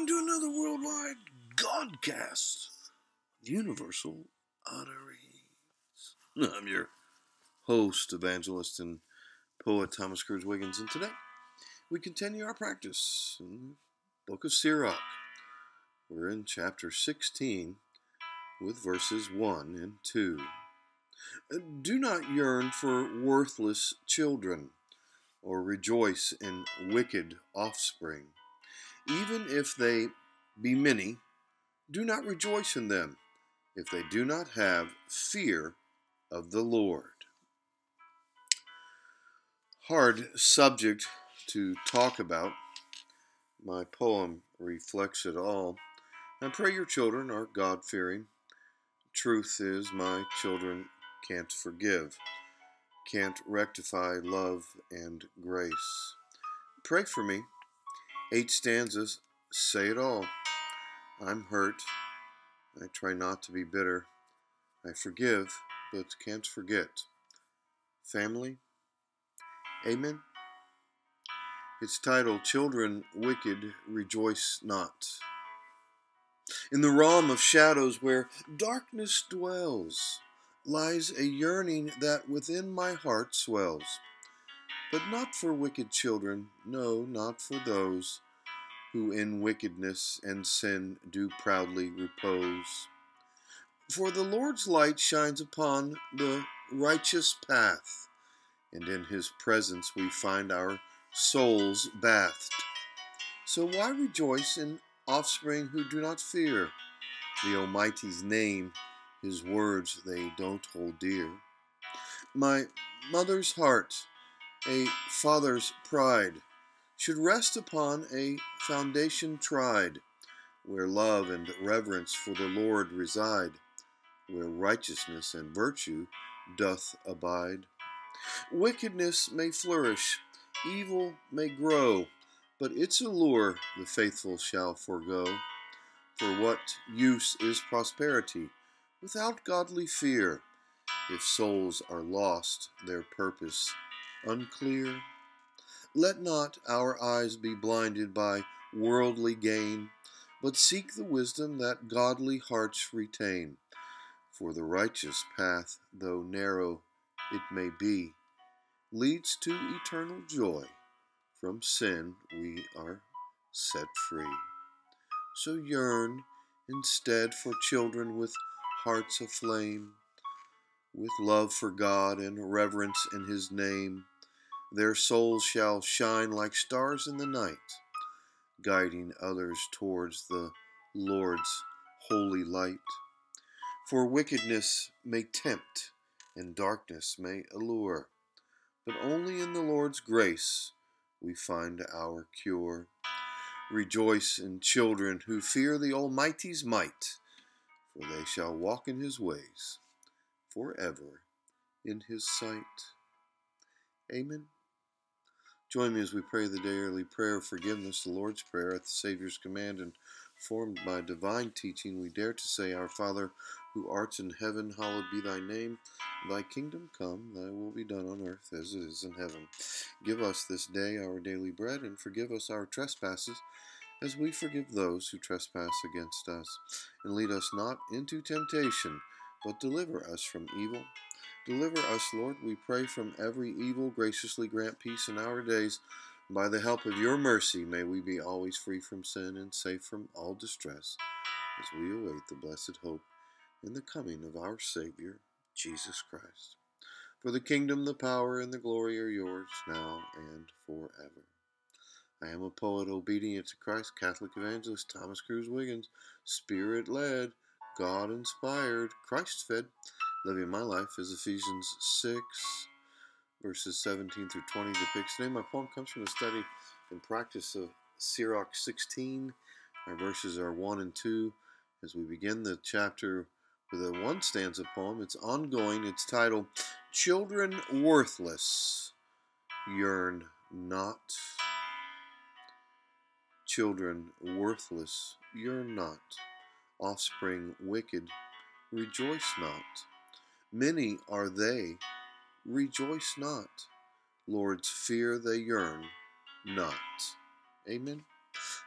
to another worldwide Godcast, Universal Utterings. I'm your host, evangelist, and poet Thomas Cruz Wiggins, and today we continue our practice in the book of Sirach. We're in chapter 16 with verses 1 and 2. Do not yearn for worthless children, or rejoice in wicked offspring. Even if they be many, do not rejoice in them, if they do not have fear of the Lord. Hard subject to talk about. My poem reflects it all. I pray your children are God-fearing. Truth is, my children can't forgive, can't rectify love and grace. Pray for me. 8 stanzas say it all. I'm hurt. I try not to be bitter. I forgive, but can't forget. Family? Amen? It's titled, Children Wicked Rejoice Not. In the realm of shadows where darkness dwells, lies a yearning that within my heart swells. But not for wicked children, no, not for those who in wickedness and sin do proudly repose. For the Lord's light shines upon the righteous path, and in his presence we find our souls bathed. So why rejoice in offspring who do not fear the Almighty's name? His words they don't hold dear. My mother's heart, a father's pride, should rest upon a foundation tried, where love and reverence for the Lord reside, where righteousness and virtue doth abide. Wickedness may flourish, evil may grow, but its allure the faithful shall forego. For what use is prosperity without godly fear, if souls are lost, their purpose unclear? Let not our eyes be blinded by worldly gain, but seek the wisdom that godly hearts retain. For the righteous path, though narrow it may be, leads to eternal joy. From sin we are set free. So yearn instead for children with hearts aflame, with love for God and reverence in his name. Their souls shall shine like stars in the night, guiding others towards the Lord's holy light. For wickedness may tempt and darkness may allure, but only in the Lord's grace we find our cure. Rejoice in children who fear the Almighty's might, for they shall walk in his ways forever in his sight. Amen. Join me as we pray the daily prayer of forgiveness, the Lord's Prayer, at the Savior's command and formed by divine teaching. We dare to say, Our Father, who art in heaven, hallowed be thy name. Thy kingdom come, thy will be done on earth as it is in heaven. Give us this day our daily bread, and forgive us our trespasses, as we forgive those who trespass against us. And lead us not into temptation, but deliver us from evil. Deliver us, Lord, we pray, from every evil. Graciously grant peace in our days. By the help of your mercy, may we be always free from sin and safe from all distress, as we await the blessed hope in the coming of our Savior, Jesus Christ. For the kingdom, the power, and the glory are yours, now and forever. I am a poet obedient to Christ, Catholic evangelist Thomas Cruz Wiggins, Spirit-led, God-inspired, Christ-fed, living my life as Ephesians 6, verses 17 through 20 depicts. Today my poem comes from the study and practice of Sirach 16. Our verses are 1 and 2. As we begin the chapter with a 1-stanza poem, it's ongoing. It's titled, Children Worthless Yearn Not. Children worthless yearn not. Offspring wicked rejoice not. Many are they, rejoice not. Lord's fear they yearn not. Amen.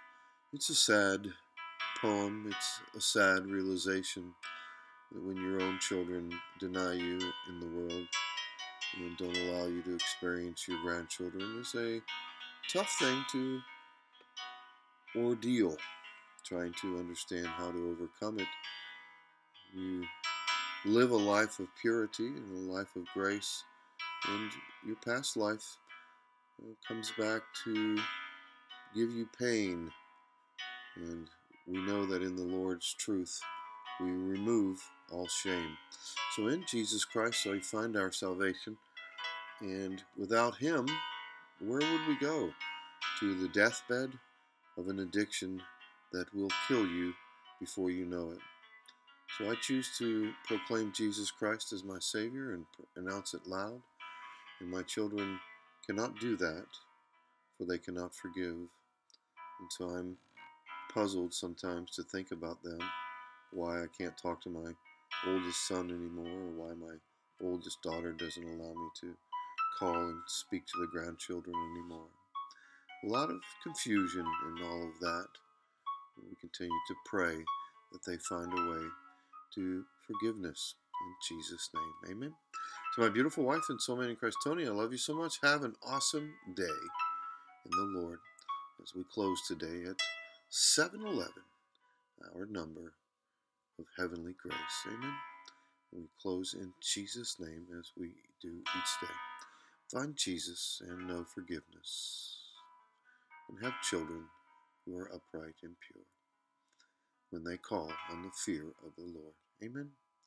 It's a sad poem. It's a sad realization that when your own children deny you in the world and don't allow you to experience your grandchildren is a tough thing to ordeal. Trying to understand how to overcome it. You live a life of purity and a life of grace, and your past life comes back to give you pain. And we know that in the Lord's truth, we remove all shame. So in Jesus Christ, we find our salvation. And without Him, where would we go? To the deathbed of an addiction that will kill you before you know it. So I choose to proclaim Jesus Christ as my Savior and announce it loud. And my children cannot do that, for they cannot forgive. And so I'm puzzled sometimes to think about them, why I can't talk to my oldest son anymore, or why my oldest daughter doesn't allow me to call and speak to the grandchildren anymore. A lot of confusion in all of that. We continue to pray that they find a way to forgiveness in Jesus' name. Amen. To my beautiful wife and soulmate in Christ, Tony, I love you so much. Have an awesome day in the Lord as we close today at 7-11, our number of heavenly grace. Amen. And we close in Jesus' name as we do each day. Find Jesus and know forgiveness, and have children who are upright and pure when they call on the fear of the Lord. Amen.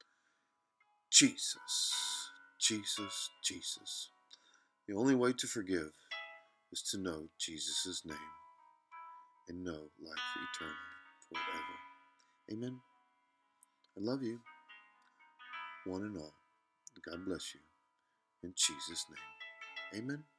Jesus, Jesus, Jesus. The only way to forgive is to know Jesus' name and know life eternal forever. Amen. I love you, one and all. God bless you. In Jesus' name. Amen.